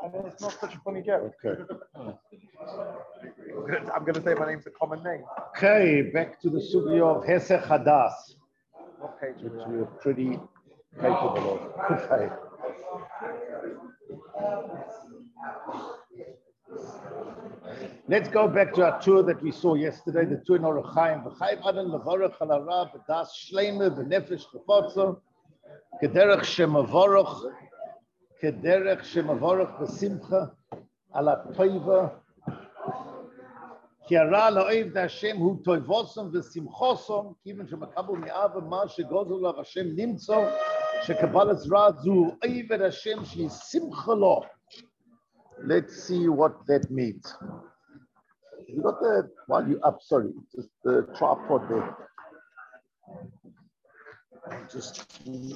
And it's not such a funny joke. Okay. I'm going to say my name's a common name. Okay, back to the sugi of Hesech Hadas, What page are we which on? we're pretty capable of. Okay. Let's go back to our tour that we saw yesterday, the tour in Orach Chaim. V'chayv Adam levarach al hara b'das shleima v'nefesh chafotza kederech shemavorach b'simcha ala toiva ki hara la'oiv d'Hashem hu toivosam v'simchosam kiven shemakabel mi'ava ma shegozel lav Hashem nimtzo shekabalas ra zu oiv et Hashem she simcha lo. Let's see what that means. You got the, while you up, sorry, just the tripod there. Just,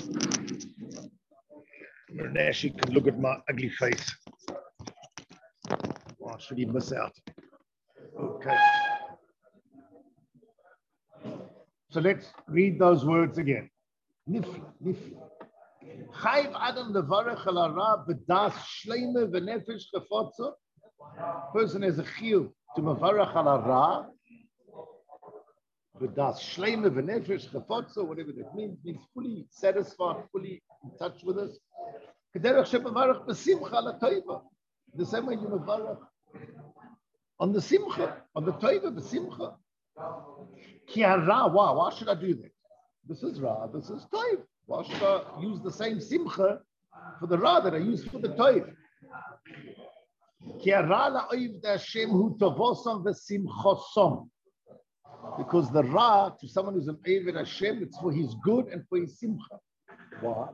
Nashi can look at my ugly face. Why should he miss out? Okay. So let's read those words again. Nifli, nifli. Chayv Adam levarech al hara b'das shleima v'nefesh chafotza. Person has a chiyuv to mevarach al hara b'das shleima v'nefesh chafotza, whatever that means fully satisfied, fully in touch with us. Kederech shemevarach b'simcha ala toiva. The same way you mevarach on the simcha, on the toiva b'simcha. Ki hara, why should I do that? This is ra, this is toiv. Why should I use the same simcha for the ra that I use for the toiv? Because the ra, to someone who's an Oived Hashem, it's for his good and for his simcha. Why?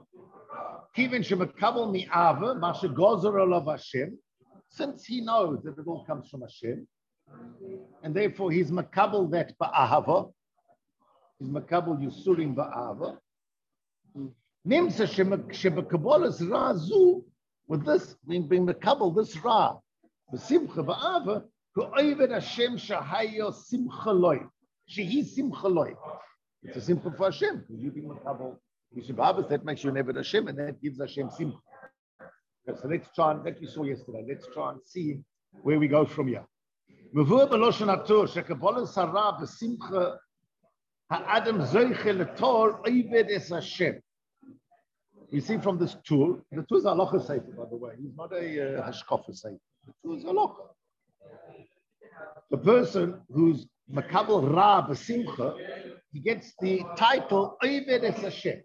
Since he knows that it all comes from Hashem, and therefore he's makabel that ba'ahava, he's makabel yusurim ba'ahava. Nimsa shebakabolas ra zu, with this, being makabel this ra, b'simcha ba'ahava, who Oived Hashem shahayo simcha loy, shehi simcha loy. It's a simcha for Hashem, because you being makabel b'ahava, that makes you an Oived Hashem, and that gives Hashem simcha. Okay, so let's try and, that we saw yesterday, let's try and see where we go from here. Mevur b'loshen haTorah shekabolas hara b'simcha ha'adam zoiche l'tor Oived es Hashem. You see from this tool, the tool is halacha sefer, by the way. He's not a hashkafa sefer. The tool is halacha. The person who's makabel ra b'simcha, he gets the title Oived es Hashem.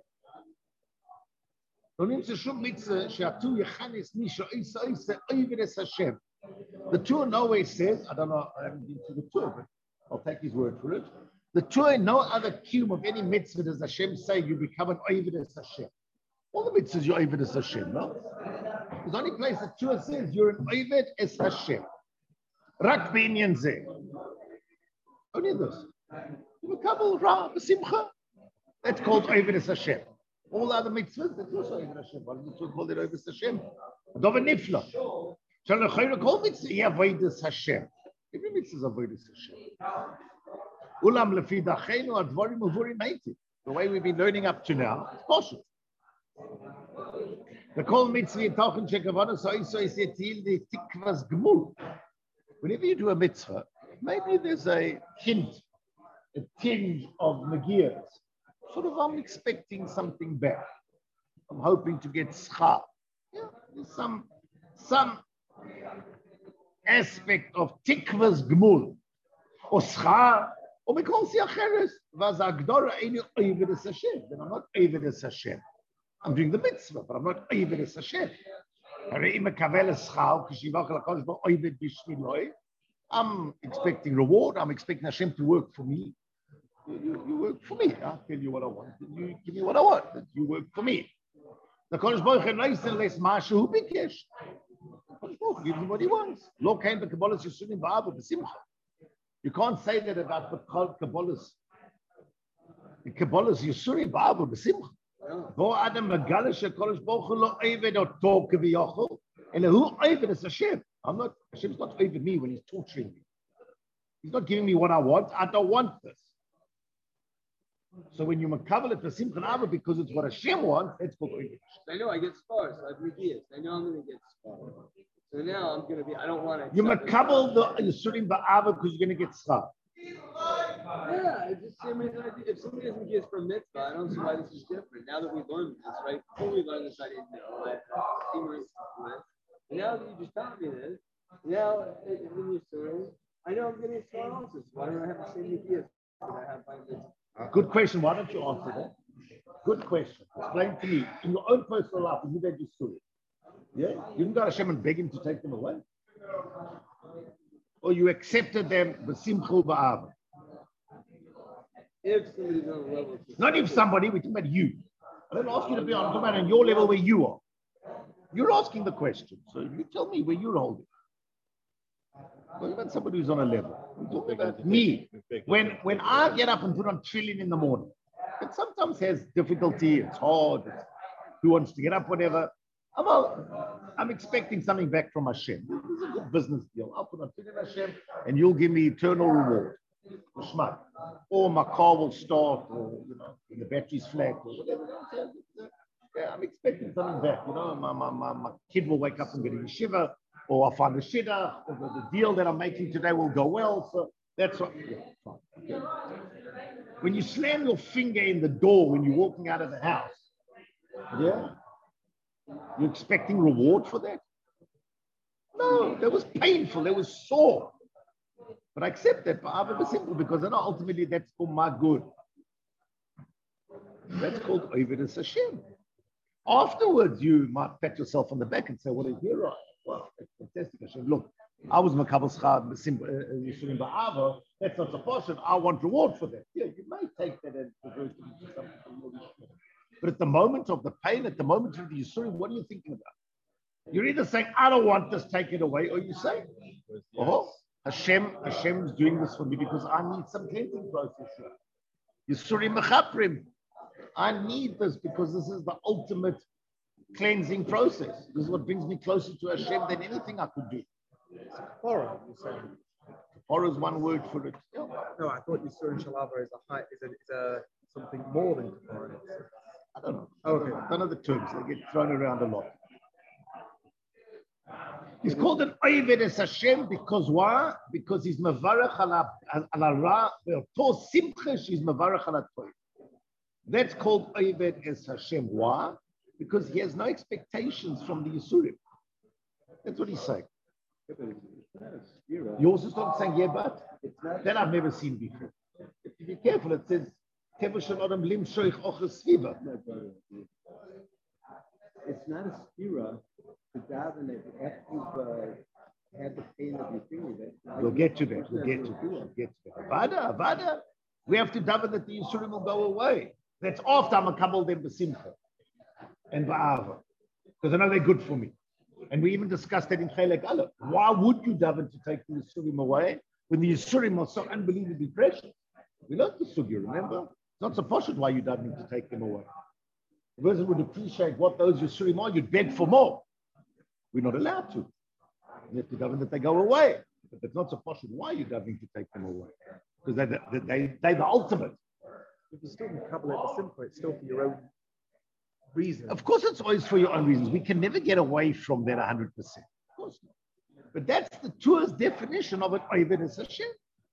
The tour nowhere says, I don't know, I haven't been to the tour, but I'll take his word for it. The tour, no other cube of any mitzvah does Hashem say you become an Oived es Hashem. All the mitzvahs you're Oived es Hashem, no? There's only place the tour says you're an Oived es Hashem. Rak b'inyan zeh. Only this. You become ra b'simcha. That's called Oived es Hashem. All the other mitzvahs, that's also Oived Hashem. Why does the tour call it Oived es Hashem? Adova nifla. Shall the chayra call mitzvah? Yeah, Oived es Hashem. Every mitzvah is Oived es Hashem. Ulam lefi dachenu advarim uvurim haiti. The way we've been learning up to now, it's possible. The call mitzvah tochen shekavana so yisetil the tikvas gmul. Whenever you do a mitzvah, maybe there's a hint, a tinge of nagias. Sort of, I'm expecting something back. I'm hoping to get schar. Yeah, there's some aspect of tikvas gmul or schar. Or because yacheres was agdora eni Oived es Hashem. Then I'm not Oived es Hashem. I'm doing the mitzvah, but I'm not Oived es Hashem. I'm expecting reward. I'm expecting Hashem to work for me. You work for me. I'll tell you what I want. You give me what I want. You work for me. The Kodesh Baruch Hu less mashu hu bikesh. Kodesh Baruch Hu gives him what he wants. Lo kain b'kabolas yisurim ba'avu b'simcha. You can't say that about the Kabbalah's. The Kabbalah's Yisuri Ba'avu B'simcha. Bo Adam Megalish HaKodesh Baruch Hu lo Oived oto k'v'yochel, and who Oived is Hashem. Hashem's not Oived me when he's torturing me. He's not giving me what I want. I don't want this. So when you makabel it for Simcha Ava because it's what Hashem wants, it's called Oived. I know I get scars like Regias. I know I'm going to get scars. So now I'm gonna be. I don't want to. You makabel the Yisurim ba'ava because you're going to get schar. Yeah, it's just same reason if somebody doesn't give us for mitzvah, I don't see why this is different. Now that we learned this, right? Before we learned this, I didn't know. I had ignorance to it. And now that you just taught me this, now in your story, I know I'm getting schar also. Why don't I have the same idea that I have by mitzvah? Good question. Why don't you answer that? Good question. Explain to me, in your own personal life, you did Yisurim. Yeah? You didn't go to Hashem and beg him to take them away? Or you accepted them b'simchu ba'ava? If somebody's on a level, Not if somebody, we're talking about you. I don't ask you to be on, I'm talking about on your level where you are. You're asking the question. So you tell me where you're holding. What about somebody who's on a level? We're talking about me. When I get up and put on tefillin in the morning, it sometimes has difficulty, it's hard, who wants to get up, whatever. I'm expecting something back from Hashem. This is a good business deal. I'll put on tefillin Hashem and you'll give me eternal reward. Or my car will start, or the battery's flat, or whatever. Yeah, I'm expecting something back. My kid will wake up and get a yeshiva, or I'll find a shidduch, or the deal that I'm making today will go well. So that's what. Yeah, fine. Okay. When you slam your finger in the door when you're walking out of the house, yeah, you're expecting reward for that? No, that was painful. That was sore. But I accept that simple because ultimately that's for my good. That's called Oived Hashem. Afterwards, you might pat yourself on the back and say, "What a hero!" Well, that's fantastic, Hashem. Look, I was makabel schar Yisurim ba'ava. That's not sufficient. I want reward for that. Yeah, you may take that and convert it into something more. But at the moment of the pain, at the moment of the Yisurim, what are you thinking about? You're either saying, "I don't want this, take it away," or you say, "Oh." Hashem's doing this for me because I need some cleansing process here. Yisurim mechaprim. I need this because this is the ultimate cleansing process. This is what brings me closer to Hashem than anything I could do. Kapara, you're saying. Kapara is one word for it. Yeah. No, I thought Yisurim Shalava is a something more than Kapara. I don't know. Okay. I don't know the terms. They get thrown around a lot. He's called an Oived es Hashem because why? Because he's mevarach ala ra ve'oto simcha she's mevarach ala toiv. That's called Oived es Hashem. Why? Because he has no expectations from the Yisurim. That's what he's saying. You also start saying, yeah, but that I've never seen before. If you be careful, it says, it's not a spira to daven it after you've had the pain of your finger. We'll get to that. We'll get to that. Avada. We have to daven that the Yisurim will go away. That's after I'm a couple them b'simcha and ba'ava. Because I know they're good for me. And we even discussed that in Chelek Aleph. Why would you daven to take the Yisurim away when the Yisurim are so unbelievably precious? We learned the sugya, remember? It's not so poshut why you daven to take them away. The person would appreciate what those Yisurim are, you'd beg for more. We're not allowed to. You have to daven that they go away. But it's not so poshut why you're davening to take them away. Because they're the ultimate. If you still couple it with simple, it's still for your own reason. Of course, it's always for your own reasons. We can never get away from that 100%. Of course not. But that's the Torah's definition of an Oived es Hashem.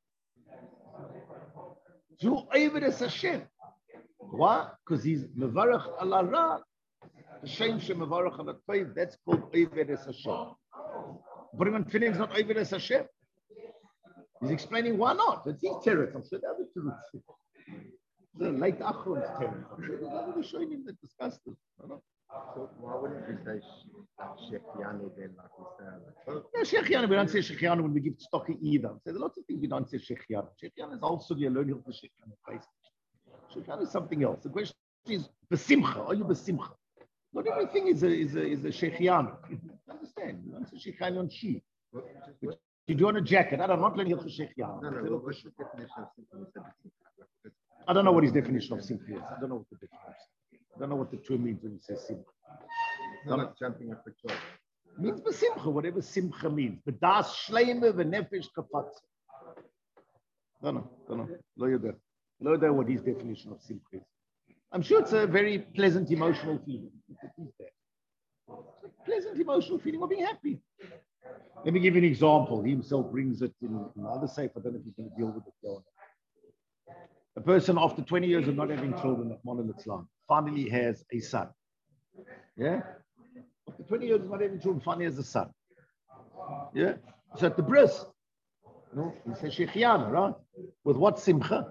To Oived es Hashem. Why? Because he's mevarach ala ra, Hashem she mevarach ala toiv. That's called Oived es Hashem. Bring on tefillin is not Oived es Hashem. He's explaining why not. It's his territory. I'm sure the other Torah. The late Achron's territory. I'm sure there's other Rishonim that discussed this. So why wouldn't we say Shechianu then, like we say? No, Shechianu, we don't say Shechianu when we give tzedakah either. There's lots of things we don't say Shechianu. Shechianu is also the learning of the Shechianu. Shechianu is something else. The question is, Besimcha, are you Besimcha? Not everything is a Shechianu. Understand? You don't say Shechianu on Shi. You do on a jacket. I'm not learning Hilchah Shechianu. No, what's the definition of simcha? I don't know what his definition of simcha is. I don't know what the definition is. I don't know what the term means when he says simcha. I'm not jumping up a job. Means besimcha, whatever simcha means. But das shleime v'nefesh kafatz. Don't know. Lo yodeh what his definition of simcha is. I'm sure it's a very pleasant emotional feeling. It's a pleasant emotional feeling of being happy. Let me give you an example. He himself brings it in another safe. I don't know if he's going to deal with it. A person after 20 years of not having children at Mon Islam finally has a son. Yeah? After 20 years of not having children, finally has a son. Yeah? So at the bris, he says Sheikhiana, right? With what simcha?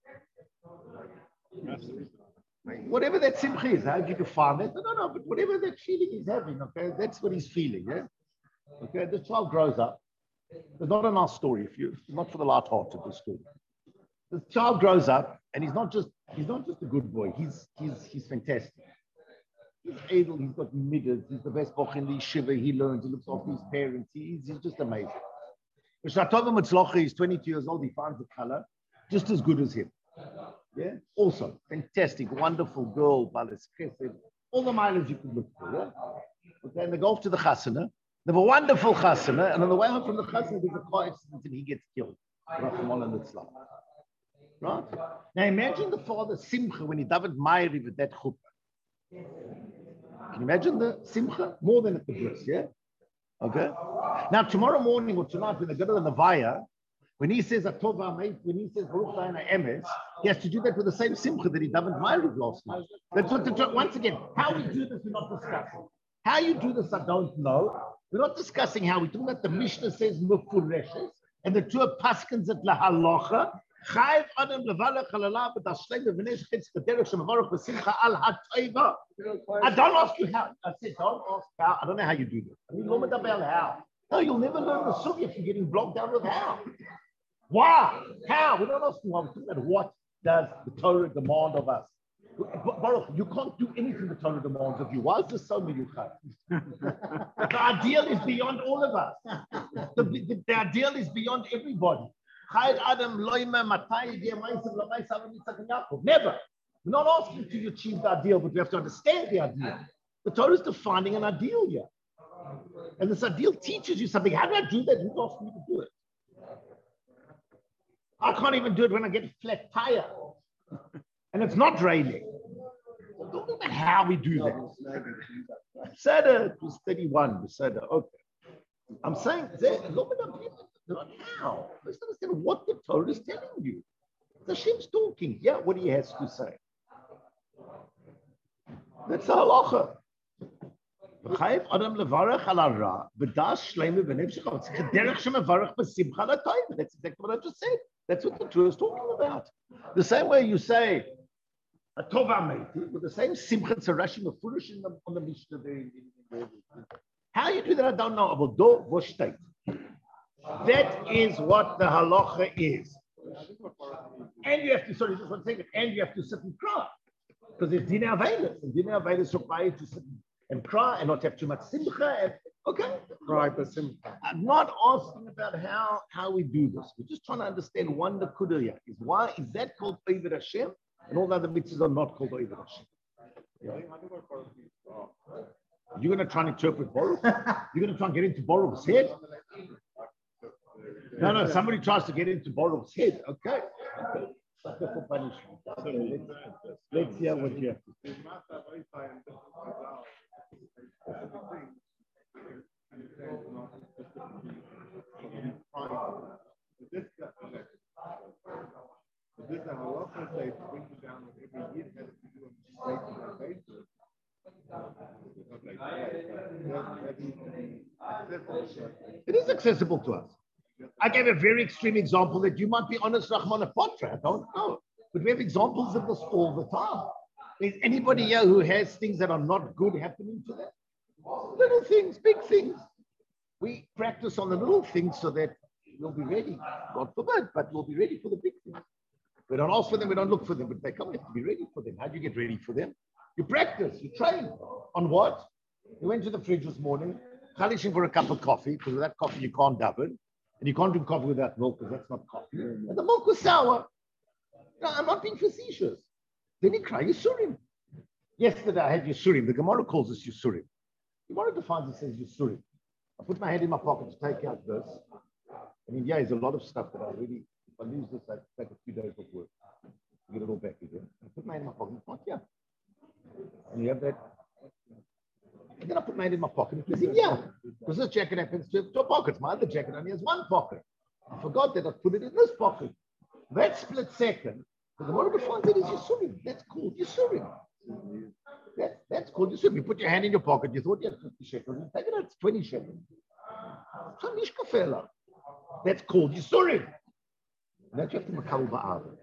Whatever that simcha is, how you define that? No, but whatever that feeling he's having, okay, that's what he's feeling, yeah? Okay, the child grows up. It's not a nice story, it's not for the light-hearted, the story. The child grows up, and he's not just a good boy, he's fantastic. He's able, he's got midas, he's the best boch in the yeshiva, he learns, he looks after his parents, he's just amazing. Shatova Mitzlocha is 22 years old, he finds a color just as good as him. Yeah, also fantastic, wonderful girl, Balas Chesed, all the mileage you could look for. Yeah? Okay, and they go off to the chasana. They have a wonderful chasana, and on the way home from the chasana, there's a car accident and he gets killed. Right? Now imagine the father simcha when he davened Ma'ariv with that chuppah. Can you imagine the simcha? More than at the bris, yeah? Okay? Now tomorrow morning or tonight when they go to the Navaya, when he says Atova Meit, when he says Baruch Ha'ana Emes, he has to do that with the same simcha that he davened Ma'ariv last night. That's what once again, how we do this, we're not discussing. How you do this, I don't know. We're not discussing how we do that. The Mishnah says Mufureshes, and the two paskins at La Halacha. I don't ask you how. I said, don't ask how. I don't know how you do this. I mean, how. No, you'll never learn the sugya if you're getting blocked down with how. Why? How? We don't ask you how. We're talking about what does the Torah demand of us. Baruch, you can't do anything the Torah demands of you. Why is this so miyuchad? The ideal is beyond all of us. The ideal is beyond everybody. Never. We're not asking to achieve the ideal, but we have to understand the ideal. The Torah is defining an ideal here. And this ideal teaches you something. How do I do that? Who's asking me to do it? I can't even do it when I get a flat tire. And it's not raining. Don't know about how we do that. Seder was 31. Seder, okay. I'm saying, look at the people. Not how. Let's understand what the Torah is telling you. The Hashem's talking. Yeah, what he has to say. That's the halacha. That's exactly what I just said. That's what the Torah is talking about. The same way you say, with the same simcha tzarashim of foolish on the Mishnah there. How you do that, I don't know. But do what state. That is what the halacha is. And you have to, sorry, just one second, and you have to sit and cry. Because there's dinner available. And dinner available is required to sit and cry and not have too much simcha. And, okay? Cry for simcha. I'm not asking about how we do this. We're just trying to understand one nakuda here. Why is that called Oived Hashem? And all the other mitzvahs are not called Oived Hashem. Yeah. You're going to try and interpret Baruch? You're going to try and get into Baruch's head? No, somebody tries to get into Baruch's head. Okay. For punishment. So let's hear what you have to say. This is a halacha that brings you down with every year has to do a regular basis. It is accessible to us. I gave a very extreme example that you might be honest, Rahman Potra. I don't know. But we have examples of this all the time. Is anybody here who has things that are not good happening to them? Little things, big things. We practice on the little things so that we'll be ready. God forbid, but we'll be ready for the big things. We don't ask for them, we don't look for them, but they come, we have to be ready for them. How do you get ready for them? You practice, you train. On what? You went to the fridge this morning, chalishing for a cup of coffee, because with that coffee you can't daven, and you can't drink coffee without milk, because that's not coffee. And the milk was sour. No, I'm not being facetious. Then you cry Yisurim. Yesterday I had Yisurim. The Gemara calls this Yisurim. The Gemara defines it, says Yisurim. I put my hand in my pocket to take out this. I mean, yeah, there's a lot of stuff that I really, if I lose this, I take a few days of work to get it all back again. I put my hand in my pocket, it's not here. And you have that. And then I put my hand in my pocket, it's in here. Because this jacket happens to have two pockets. My other jacket only has one pocket. I forgot that I put it in this pocket. That split second, the Gemara defines it as Yisurim. That's called Yisurim. That's called Yisurim. You put your hand in your pocket, you thought you had 50 shekels, you take it out, it's 20 shekels. Some Mishkafela. That's called Yisurim. That you have to makabel ba'av.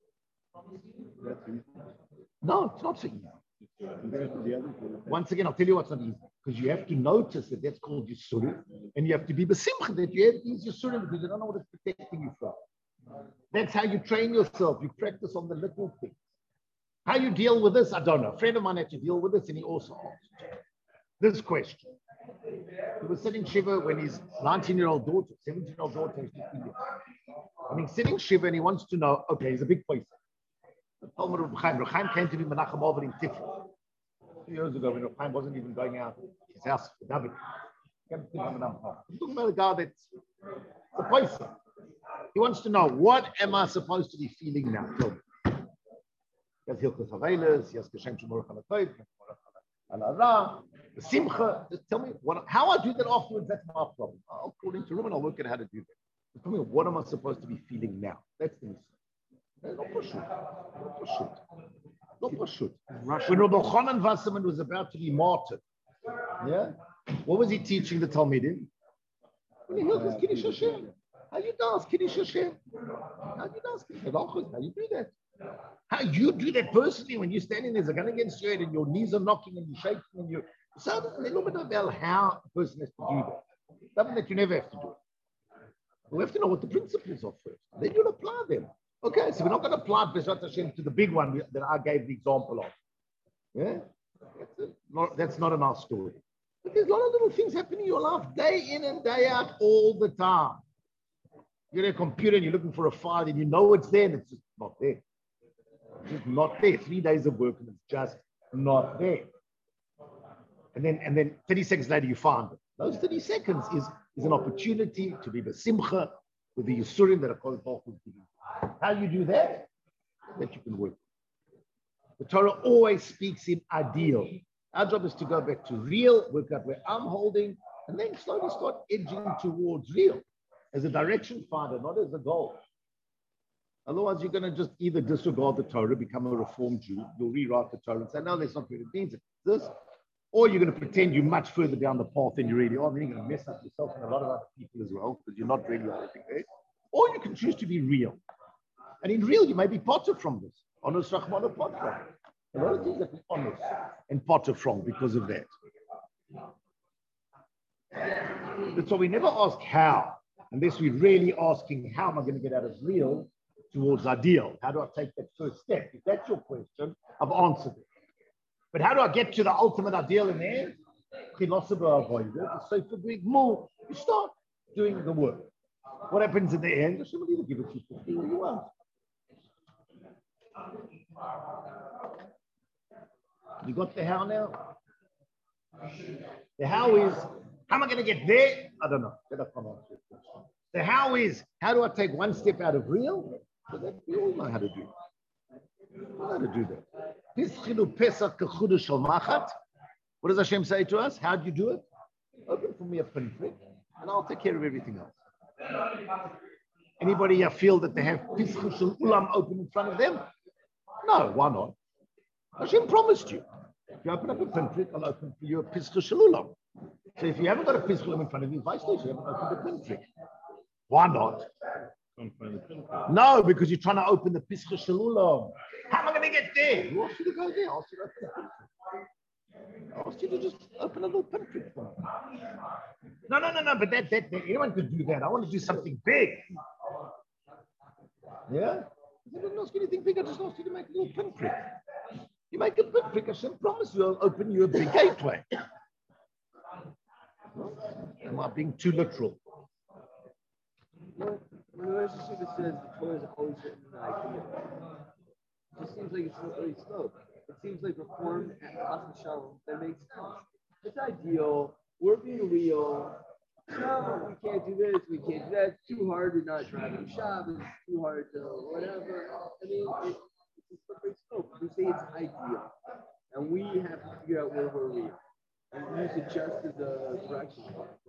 No, it's not so easy. Once again, I'll tell you what's not easy. Because you have to notice that that's called Yisurim. And you have to be besimcha that you have these Yisurim because you don't know what it's protecting you from. That's how you train yourself. You practice on the little things. How you deal with this, I don't know. A friend of mine had to deal with this and he also asked this question. He was sitting Shiva when his 19-year-old daughter, 17-year-old daughter is 15 years. And he's sitting Shiva and he wants to know, okay, he's a big place. Reb Chaim came to be Menachem Ovid in Tiflis 2 years ago when Reb Chaim wasn't even going out of his house for David. I'm talking about a guy that's a place. He wants to know, what am I supposed to be feeling now? Tell me. He has Hilchos Havelos, he has Geshem Shemorach HaLatoiv, the Simcha. Just tell me, how I do that afterwards, that's my problem. According to Ruben, I'll work out how to do that. Just tell me, what am I supposed to be feeling now? That's the mission. Not pashut. Not pashut. When Rabbi Chanan Wasserman was about to be martyred, yeah, what was he teaching the Talmidim? Hilchos Kiddush Hashem. How you dance Kiddush Hashem? How you dance Kiddush Hashem? How you do that? How you do that personally when you're standing there's a gun against your head and your knees are knocking and you're shaking and you're so a little bit about how a person has to do that. Something that you never have to do. We have to know what the principles are first. Then you'll apply them. Okay, so we're not going to apply B'ezrat Hashem to the big one that I gave the example of. Yeah? That's not in our story. But there's a lot of little things happening in your life day in and day out all the time. You're at a computer and you're looking for a file and you know it's there and it's just not there. It's just not there. 3 days of work and it's just not there. And then 30 seconds later you find it. Those 30 seconds is an opportunity to be besimcha with the Yisurim that are called Baruch Hu. How you do that? That you can work. The Torah always speaks in ideal. Our job is to go back to real, work out where I'm holding, and then slowly start edging towards real. As a direction finder, not as a goal. Otherwise, you're going to just either disregard the Torah, become a reformed Jew, you'll rewrite the Torah and say, no, that's not what it means, it's this. Or you're going to pretend you're much further down the path than you really are, then you're going to mess up yourself and a lot of other people as well, because you're not really everything there. Or you can choose to be real. And in real, you may be potter from this. Honest Rahman potter. A lot of things that we honest and potter from because of that. So we never ask how. Unless we're really asking, how am I going to get out of real towards ideal? How do I take that first step? If that's your question, I've answered it. But how do I get to the ultimate ideal in the end? So for doing more, you start doing the work. What happens in the end? Somebody will give it to you for free what you want. You got the how now? The how is, how am I going to get there? I don't know. The how is, how do I take one step out of real? So that we all know how to do it. We know how to do that. What does Hashem say to us? How do you do it? Open for me a pinprick, and I'll take care of everything else. Anybody here feel that they have Pischa Shel Ulam open in front of them? No, why not? Hashem promised you. If you open up a pinprick, I'll open for you a Pischa Shel Ulam. So if you haven't got a Pischa Ulam in front of you, vice versa, you haven't opened a pinprick. Why not? No, because you're trying to open the Pischa Shel Ulam. How am I going to get there? Who asked you to go there? I asked you to open the pinprick. I asked you to just open a little pinprick for me. No, but that anyone could do that. I want to do something big. Yeah? I didn't ask you anything big, I just asked you to make a little pinprick. You make a pinprick, Hashem promised you I'll open you a big gateway. Am I being too literal? When the Rosh Hashanah says the Torah is always written in the idea, it just seems like it's not really slow. It seems like reform at Chas Shalom that makes sense. It's ideal. We're being real. No, we can't do this. We can't do that. It's too hard to not drive on Shabbos. It's too hard to whatever. I mean, it's a slippery slope. We say it's ideal, and we have to figure out where we're real. And use it just as a direction.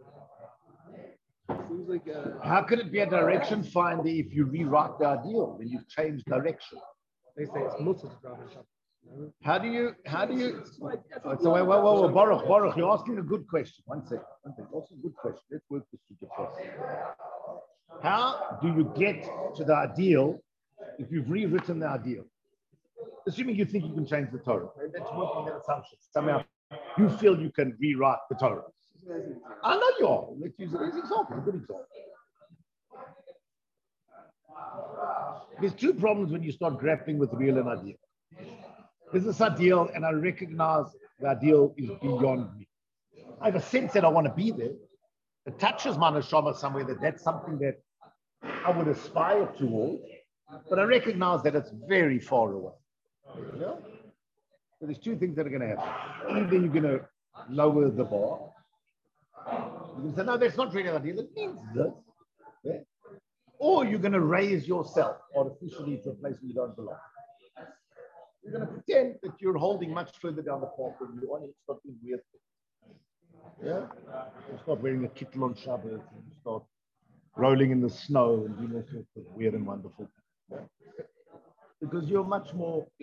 Seems like How could it be a direction finder if you rewrite the ideal when you've changed direction? They say it's multiple driving shop. How do you? So wait, Baruch, you're asking a good question. One second. Also a good question. Let's work this through first. How do you get to the ideal if you've rewritten the ideal? Assuming you think you can change the Torah. That's working that assumption. Somehow you feel you can rewrite the Torah. I know you are. Let's use it as an example, a good example. There's two problems when you start grappling with real and ideal. There's this ideal, and I recognize the ideal is beyond me. I have a sense that I want to be there. It touches my neshama somewhere that's something that I would aspire towards, but I recognize that it's very far away. You know? So there's two things that are going to happen. Either you're going to lower the bar. You can say, no, that's not really an ideal. It means this. Yeah? Or you're going to raise yourself artificially to a place where you don't belong. You're going to pretend that you're holding much further down the path than you are, and you start doing weird things. Yeah? You start wearing a kittel on Shabbat, and you start rolling in the snow and doing all sorts of weird and wonderful things. Yeah? Because you're much more, you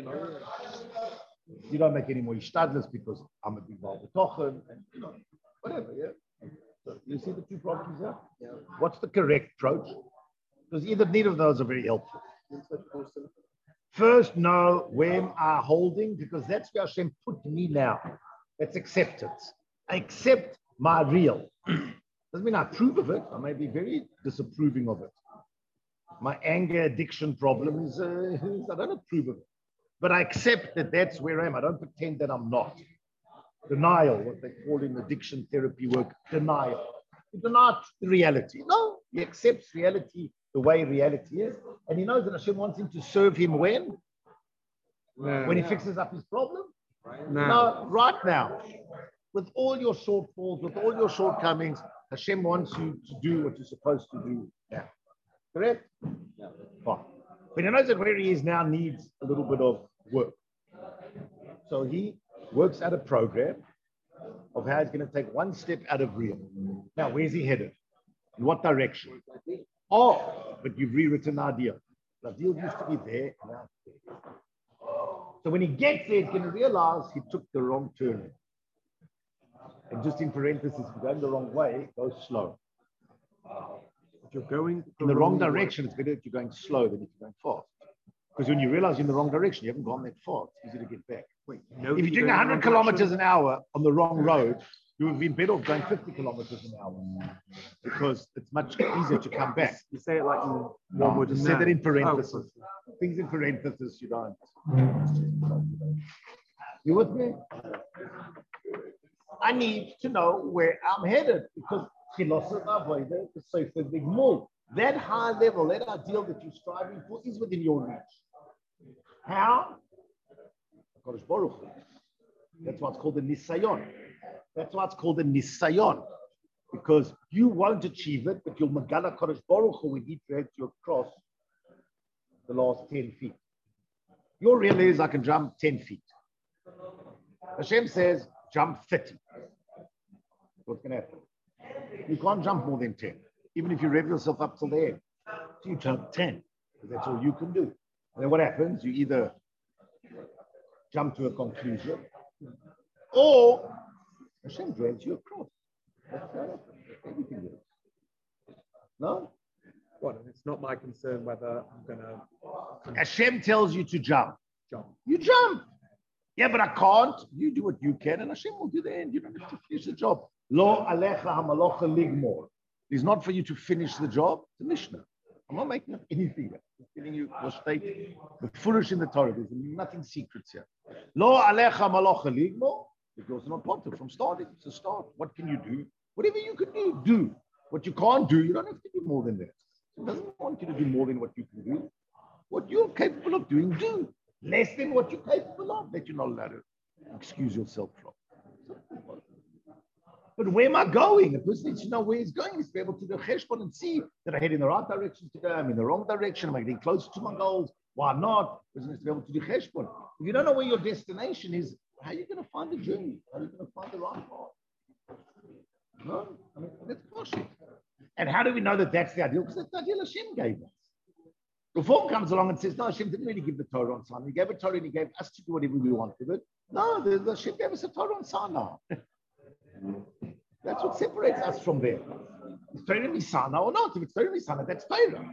don't make any more ishtadlus because I'm a big Baal B'tochen, and whatever, yeah? So you see the two problems there? Yeah. What's the correct approach? Because neither of those are very helpful. First, know where am I holding, because that's where Hashem put me now. That's acceptance. I accept my real. Doesn't mean I approve of it. I may be very disapproving of it. My anger addiction problem is I don't approve of it. But I accept that that's where I am. I don't pretend that I'm not. Denial, what they call in addiction therapy work, denial. You deny the reality. No, he accepts reality the way reality is. And he knows that Hashem wants him to serve him when? When he fixes up his problem? No, right now. With all your shortfalls, with all your shortcomings, Hashem wants you to do what you're supposed to do now. Correct? Yeah. Fine. But he knows that where he is now needs a little bit of work. So he works out a program of how he's going to take one step out of real. Now, where's he headed? In what direction? Oh, but you've rewritten the ideal. The ideal used to be there, now it's there. So when he gets there, he's going to realize he took the wrong turn. And just in parentheses, if you're going the wrong way, go slow. If you're going in the wrong direction, it's better if you're going slow than if you're going fast. Because when you realize you're in the wrong direction, you haven't gone that far. It's easy to get back. If you're doing 100 kilometers an hour on the wrong road, you would have been better off going 50 kilometers an hour because it's much easier to come back. You say it like in one word. Just say that in parentheses. Things in parentheses you don't. You with me? I need to know where I'm headed because that high level, that ideal that you're striving for is within your reach. How? Baruch Hu. That's what's called a nisayon. That's what's called a nisayon. Because you won't achieve it, but you'll magala Kodesh Baruch Hu when he drags you across the last 10 feet. Your real is I can jump 10 feet. Hashem says, jump 30. What's going to happen? You can't jump more than 10. Even if you rev yourself up till the end. So you jump 10. Because that's all you can do. And then what happens? You either jump to a conclusion or Hashem drags you across. That's everything is. No? What? It's not my concern whether I'm going to... Hashem tells you to jump. Jump. You jump. Yeah, but I can't. You do what you can, and Hashem will do the end. You don't have to finish the job. Lo alecha hamalocha ligmor. It's not for you to finish the job. It's a Mishnah. I'm not making up anything. I'm telling you your state. The foolish in the Torah. There's nothing secrets here. Lo alecha hamalocha ligmor. It goes not potter from starting. It's a start. What can you do? Whatever you can do, do. What you can't do, you don't have to do more than that. It doesn't want you to do more than what you can do. What you're capable of doing, do. Less than what you're capable of, that you're not allowed to excuse yourself from. But where am I going? A person needs to know where he's going. He's to be able to do cheshbon and see that I head in the right direction today. I'm in the wrong direction. Am I getting closer to my goals? Why not? A person needs to be able to do cheshbon. If you don't know where your destination is, how are you going to find the journey? How are you going to find the right path? No, I mean, that's bullshit. And how do we know that that's the ideal? Because that's the ideal Hashem gave us. Reform comes along and says, no, Hashem didn't really give the Torah on Sinai. He gave a Torah and he gave us to do whatever we want with it. No, the Hashem gave us a Torah on Sinai. That's what separates us from there. Is Torah Nisana or not? If it's Torah Nisana, that's Torah.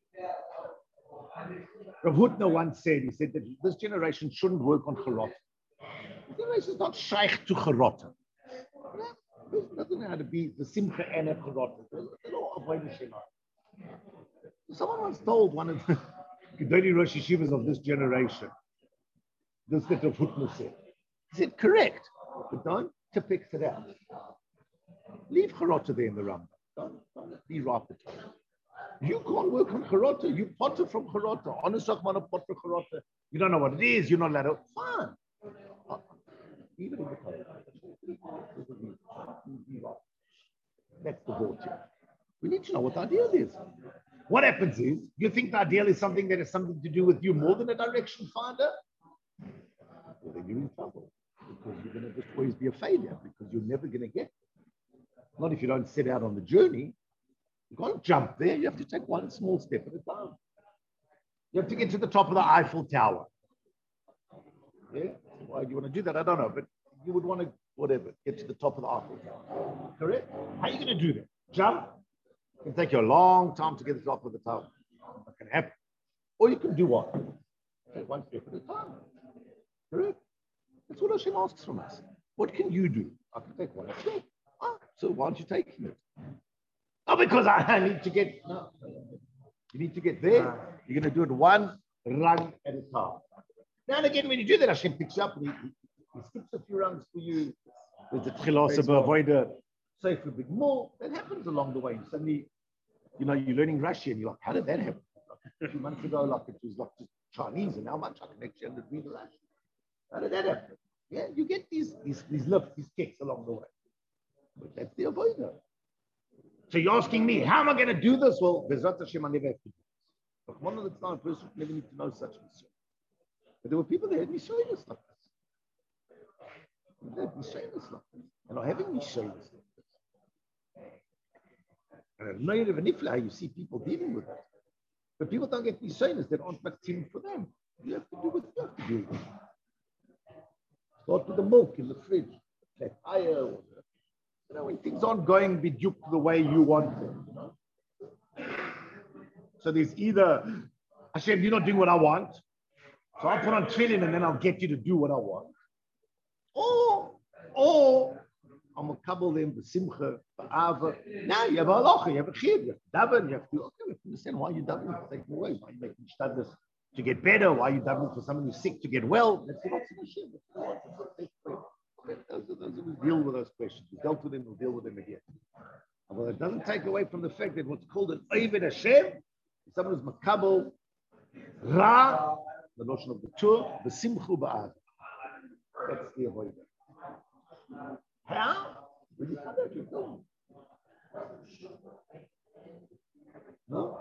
Rav Hutner once said, he said that this generation shouldn't work on Charot. This generation is not shaykh to Charot. It doesn't know how to be the Simcha and a Charot. They're all avoiding Shema. Someone once told one of the Gedolei Rosh Yeshivas of this generation, this that Rav Hutner said. He said, correct, but don't tipix it out. Leave Charota there in the Rambam. Don't rewrite the Torah. You can't work on Charota. You potter from Charota. Honest Achmana potter Charota. You don't know what it is. You're not allowed to. Fine. Even in the Torah. That's the Vortex. We need to know what the ideal is. What happens is, you think the ideal is something that has something to do with you more than a direction finder? Well, then you're in trouble. Because you're going to just always be a failure. Because you're never going to get it. Not if you don't set out on the journey. You can't jump there. You have to take one small step at a time. You have to get to the top of the Eiffel Tower. Yeah? Why do you want to do that? I don't know. But you would want to, whatever, get to the top of the Eiffel Tower. Correct? How are you going to do that? Jump? It can take you a long time to get to the top of the tower. That can happen. Or you can do what? Take one step at a time. Correct? That's what Hashem asks from us. What can you do? I can take one step. So why aren't you taking it? Oh, because I need to get, no. You need to get there. You're going to do it one run at a time. Now and again, when you do that, Hashem picks you up and he skips a few runs for you. There's a philosopher, avoid a safe a bit more. That happens along the way. Suddenly, you're learning Russian. You're like, how did that happen? Like a few months ago, like it was like just Chinese, and how much I can actually read Russian. How did that happen? Yeah, you get these lifts, these kicks along the way. But that's the avoider. So you're asking me, how am I going to do this? Well, Bezrat Hashem, I never have to do this. But one of the time, a person never need to know such a mission. But there were people that had me showing us like this. They had me showing us like this. And not having me showing us like this. And I know you have a nifla how you see people dealing with it. But people don't get me showing us that aren't team for them. You have to do what you have to do. Start with the milk in the fridge. That fire. When things aren't going biduk the way you want them. So there's either, Hashem, you're not doing what I want. So I'll put on tefillin and then I'll get you to do what I want. Or I'm going to couple them with simcha, ba'ava. Now you have a halacha, you have a chiyuv, you have to daven, you have to, okay, we have to understand why you're davening to take away, why you're making shtadlis to get better, why you're davening for someone who's sick to get well. That's the Hashem. Those who deal with those questions. We dealt with them, we'll deal with them again. Well, it doesn't take away from the fact that what's called an Oved Hashem is someone who's makabel, ra, the notion of the tur, the simchu ba'ad. That's the avoider. How? When you find out, you don't. No?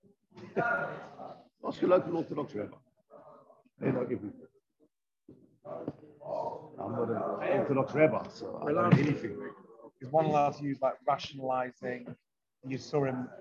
Ask your local Orthodox rabbi. They know everything. I'm not an Orthodox rabbi, so I don't know anything. Is one allowed to use like rationalizing Yisurim